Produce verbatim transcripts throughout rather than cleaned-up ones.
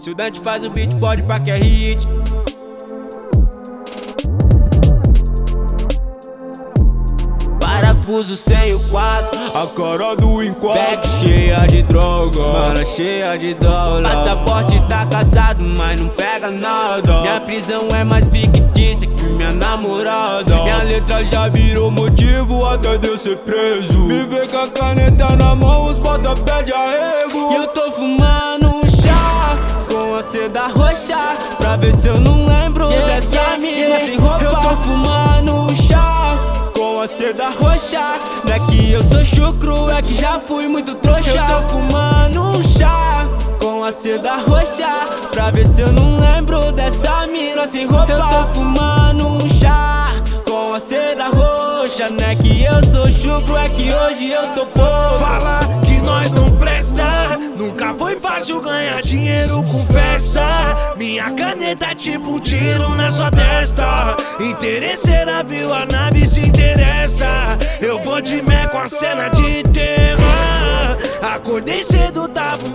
Se o Dante faz o beat, pode pra que é hit. Parafuso sem o quatro, a cara do enquadro. bag cheia de droga, mala cheia de dólar. Passaporte tá caçado, mas não pega nada. Minha prisão é mais fictícia que minha namorada. Minha letra já virou motivo até de eu ser preso. Me vê com a caneta na mão, os bota pede arrego. E eu tô fumando um chá com a seda roxa, pra ver se eu não lembro yeah, dessa yeah, mina yeah. sem roupa. Eu tô fumando um chá com a seda roxa. Não é que eu sou chucro, é que já fui muito trouxa. Eu tô fumando um chá com a seda roxa, pra ver se eu não lembro dessa mina sem roupa. Eu tô fumando um chá com a seda roxa. Não é que eu sou chucro, é que hoje eu tô pouco. Fala que nós não presta, nunca foi fácil ganhar dinheiro com festa. Minha caneta é tipo um tiro na sua testa. Interesseira viu a nave se interessa. Eu vou de mé com a cena de terror. Acordei cedo, tava um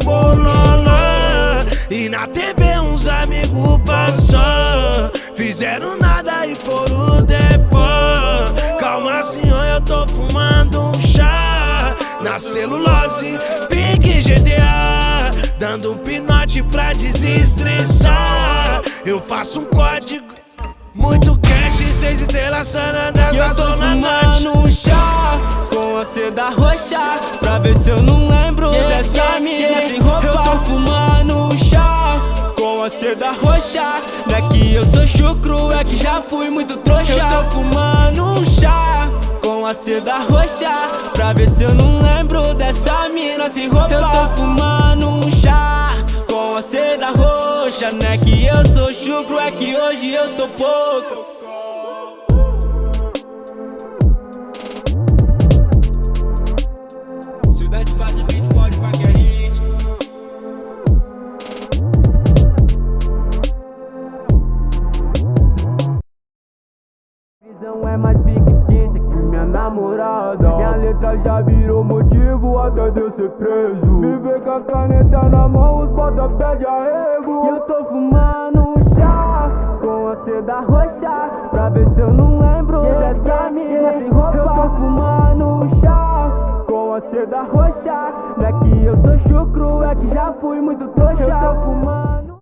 bololô, e na T V uns amigos passou. Fizeram nada e foram depois. Calma senhor, eu tô fumando um chá na celulose, pique G T A, dando um pinote pra desestressar. Eu faço um código, muito cash, seis estrelas Sanandra. E eu tô fumando um chá com a seda roxa, pra ver se eu não lembro yeah, dessa yeah, mina yeah. sem roupa. Eu tô fumando um chá com a seda roxa. Não é que eu sou chucro, é que já fui muito trouxa. Eu tô fumando um chá com a seda roxa, pra ver se eu não lembro dessa mina sem roupa. Eu tô fumando um chá com a seda roxa. Não é que eu sou chucro, é que hoje eu tô pouco. Se o Dante faz o beat, pode pra que é hit. Prisão é mais fictícia que minha namorada. Minha letra já virou motivo até de eu ser preso. Me vê com a caneta na mão, os bota pede arrego. E eu tô fumando um chá com a seda roxa, pra ver se eu não lembro yeah, dessa yeah, mina yeah. sem roupa. Eu tô fumando um chá com a seda roxa. Não é que eu sou chucro, é que já fui muito trouxa. Eu tô fumando